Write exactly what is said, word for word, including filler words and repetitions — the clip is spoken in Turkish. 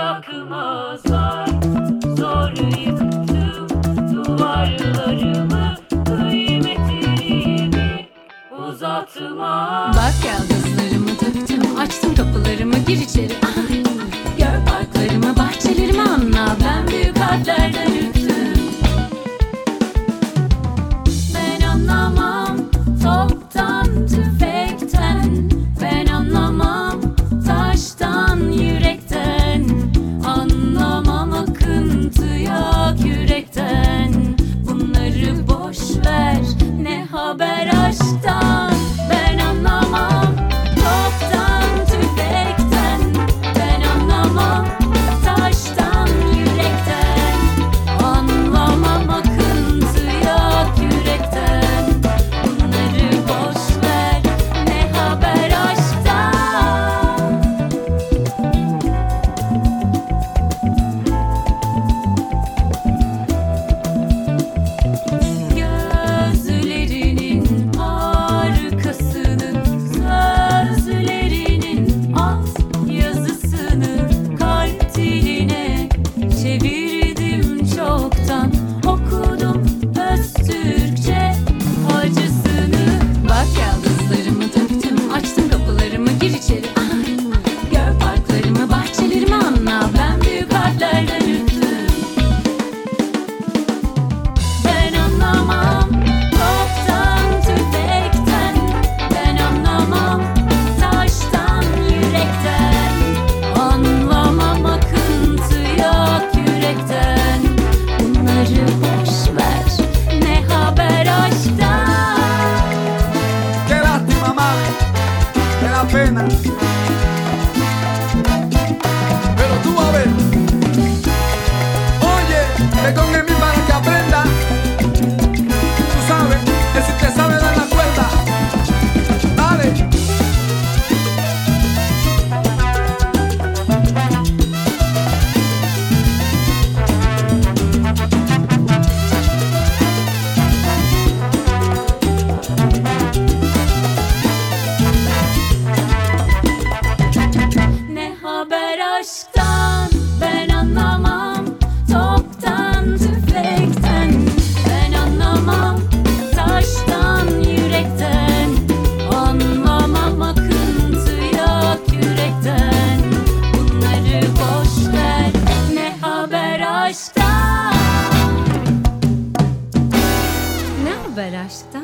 bırakmazlar. Zor yıktım duvarlarımı, kıymetimi uzatma. Bak yaldızlarımı döktüm, açtım kapılarımı, gir içeri. Ay, gör parklarımı, bahçelerimi anla. Ben büyük harflerden üktüm. Ben anlamam toptan, tüfekten. Ben anlamam taştan, yürekten. Anlamam akıntıya, yürekten. Bunları boş ver, ne haber aşktan. Ben anlamam toptan, tüfekten. Ben anlamam taştan, yürekten. Anlamam akıntıya, yürekten. Bunları boş ver, ne haber aşktan. Gözlerinin arkasını, sözlerinin alt yazısını kalp diline çevirdim çoktan. Okudum Öztürkçe acısını. Bak yaldızlarımı döktüm, açtım kapılarımı, gir içeri. Ay, gör parklarımı, bahçelerimi anla. Ben büyük harflerden üttüm. Ben anlamam toptan, tüfekten. Ben anlamam taştan, yürekten. Anlamam akıntıya, yürekten. Bunları boş ver, ne haber aşktan. Qué lástima, mami, qué la pena. Pero tú a ver, oye, ve con el mi para que aprenda. Tú sabes que si te sabe dar la cuerda, dale. Ne haber aşktan. Ben anlamam toptan, tüfekten. Ben anlamam taştan, yürekten. Anlamam akıntıya, yürekten. Bunları boş ver, ne haber aşktan. Ne haber aşktan?